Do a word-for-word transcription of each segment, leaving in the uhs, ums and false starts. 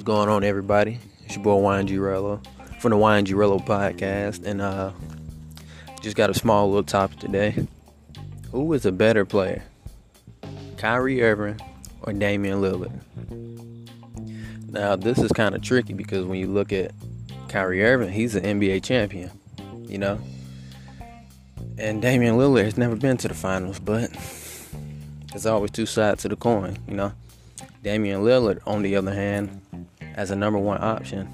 What's going on, everybody? It's your boy Wayne Girello from the Wayne Girello podcast, and uh, just got a small little topic today. Who is a better player, Kyrie Irving or Damian Lillard? Now, this is kind of tricky because when you look at Kyrie Irving, he's an N B A champion, you know, and Damian Lillard has never been to the finals, but there's always two sides to the coin, you know. Damian Lillard, on the other hand, as a number one option,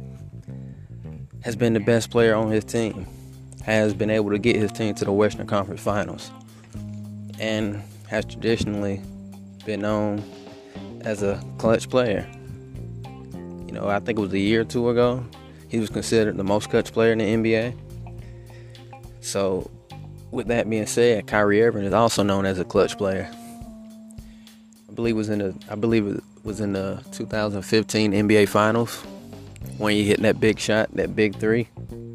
has been the best player on his team, has been able to get his team to the Western Conference Finals, and has traditionally been known as a clutch player. You know, I think it was a year or two ago, he was considered the most clutch player in the N B A. So, with that being said, Kyrie Irving is also known as a clutch player. I believe it was in the I believe it was in the two thousand fifteen N B A Finals when he hit that big shot, that big three,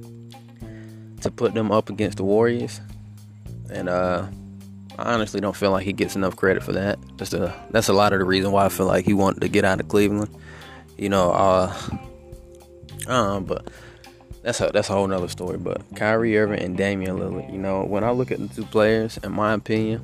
to put them up against the Warriors. And uh, I honestly don't feel like he gets enough credit for that. That's a that's a lot of the reason why I feel like he wanted to get out of Cleveland. You know, uh, uh but that's a that's a whole nother story. But Kyrie Irving and Damian Lillard, you know, when I look at the two players, in my opinion,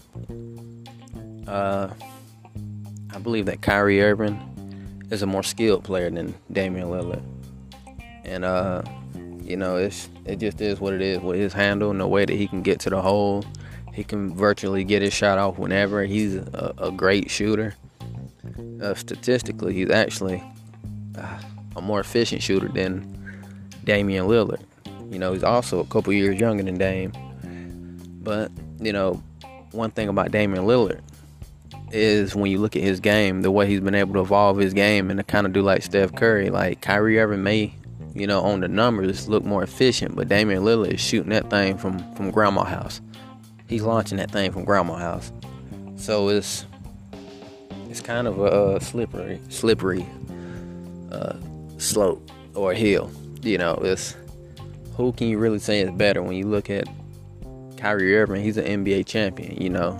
uh. I believe that Kyrie Irving is a more skilled player than Damian Lillard. And, uh, you know, it's it just is what it is with his handle and the way that he can get to the hole. He can virtually get his shot off whenever. He's a, a great shooter. Uh, statistically, he's actually uh, a more efficient shooter than Damian Lillard. You know, he's also a couple years younger than Dame. But, you know, one thing about Damian Lillard is when you look at his game, the way he's been able to evolve his game and to kind of do like Steph Curry. Like Kyrie Irving may, you know, on the numbers look more efficient, but Damian Lillard is shooting that thing from, from grandma house. He's launching that thing from grandma house. So it's it's kind of a slippery, slippery uh, slope or hill. You know, it's who can you really say is better when you look at Kyrie Irving? He's an N B A champion, you know.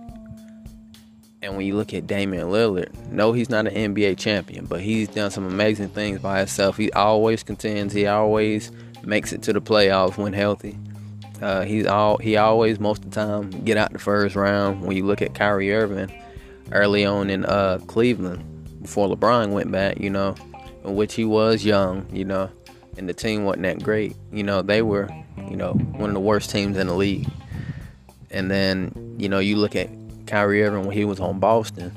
And when you look at Damian Lillard, no, he's not an N B A champion, but he's done some amazing things by himself. He always contends. He always makes it to the playoffs when healthy. Uh, he's all he always, most of the time, get out the first round. When you look at Kyrie Irving early on in uh, Cleveland, before LeBron went back, you know, in which he was young, you know, and the team wasn't that great. You know, they were, you know, one of the worst teams in the league. And then, you know, you look at Kyrie Irving when he was on Boston,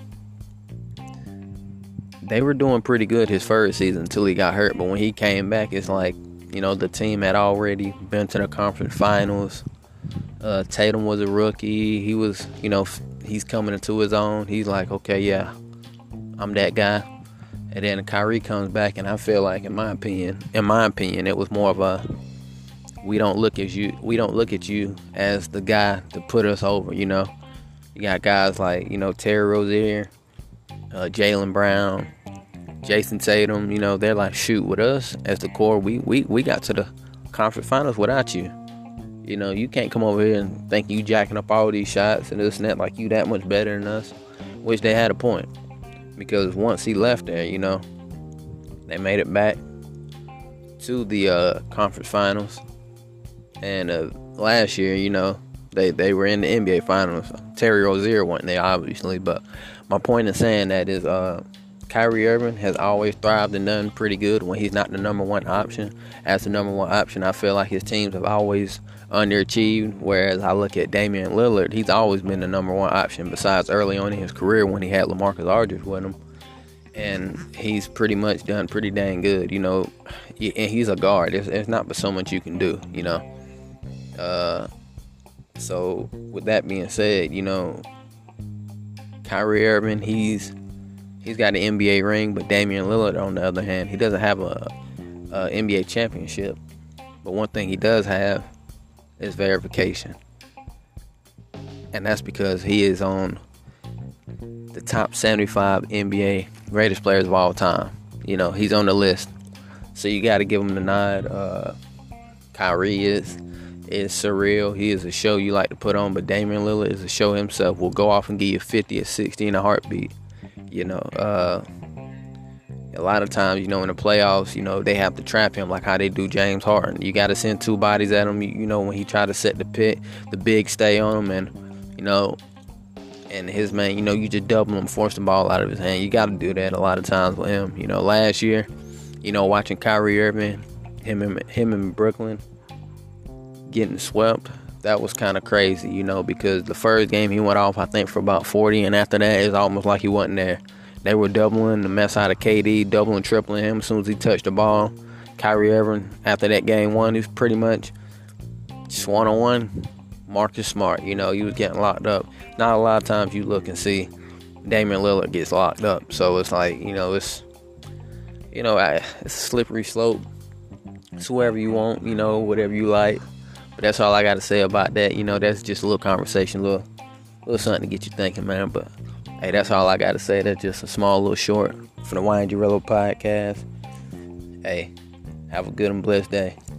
they were doing pretty good his first season until he got hurt. But when he came back, it's like, you know, the team had already been to the conference finals. Uh, Tatum was a rookie. He was, you know, he's coming into his own. He's like, okay, yeah, I'm that guy. And then Kyrie comes back, and I feel like, in my opinion, in my opinion, it was more of a we don't look at you, we don't look at you as the guy to put us over, you know. You got guys like, you know, Terry Rozier, uh, Jaylen Brown, Jason Tatum. You know, they're like, shoot, with us as the core, we, we, we got to the conference finals without you. You know, you can't come over here and think you jacking up all these shots and this and that like you that much better than us, which they had a point. Because once he left there, you know, they made it back to the uh, conference finals. And uh, last year, you know, They they were in the N B A Finals. Terry Rozier wasn't there, obviously. But my point in saying that is uh, Kyrie Irving has always thrived and done pretty good when he's not the number one option. As the number one option, I feel like his teams have always underachieved. Whereas I look at Damian Lillard, he's always been the number one option besides early on in his career when he had LaMarcus Aldridge with him. And he's pretty much done pretty dang good, you know. And he's a guard. There's, there's not but so much you can do, you know. Uh... So, with that being said, you know, Kyrie Irving, he's he's got an N B A ring, but Damian Lillard, on the other hand, he doesn't have a, a N B A championship. But one thing he does have is verification. And that's because he is on the top seventy-five N B A greatest players of all time. You know, he's on the list. So you got to give him the nod. Uh, Kyrie is... is surreal. He is a show you like to put on, but Damian Lillard is a show himself. Will go off and give you fifty or sixty in a heartbeat. You know, uh, A lot of times, you know, in the playoffs, you know, they have to trap him like how they do James Harden. You got to send two bodies at him, you know, when he try to set the pit, the big stay on him, and, you know, and his man, you know, you just double him, force the ball out of his hand. You got to do that a lot of times with him. You know, last year, you know, watching Kyrie Irving, him and him in Brooklyn getting swept, that was kind of crazy, you know, because the first game he went off, I think, for about forty, and after that, it's almost like he wasn't there. They were doubling the mess out of K D, doubling, tripling him as soon as he touched the ball. Kyrie Irving, after that game one, he was pretty much just one-on-one Marcus Smart. You know, he was getting locked up. Not a lot of times you look and see Damian Lillard gets locked up. So it's like, you know, it's, you know, it's a slippery slope. It's whoever you want, you know, whatever you like. But that's all I got to say about that. You know, that's just a little conversation, a little, little something to get you thinking, man. But hey, that's all I got to say. That's just a small little short for the Wine Jarello podcast. Hey, have a good and blessed day.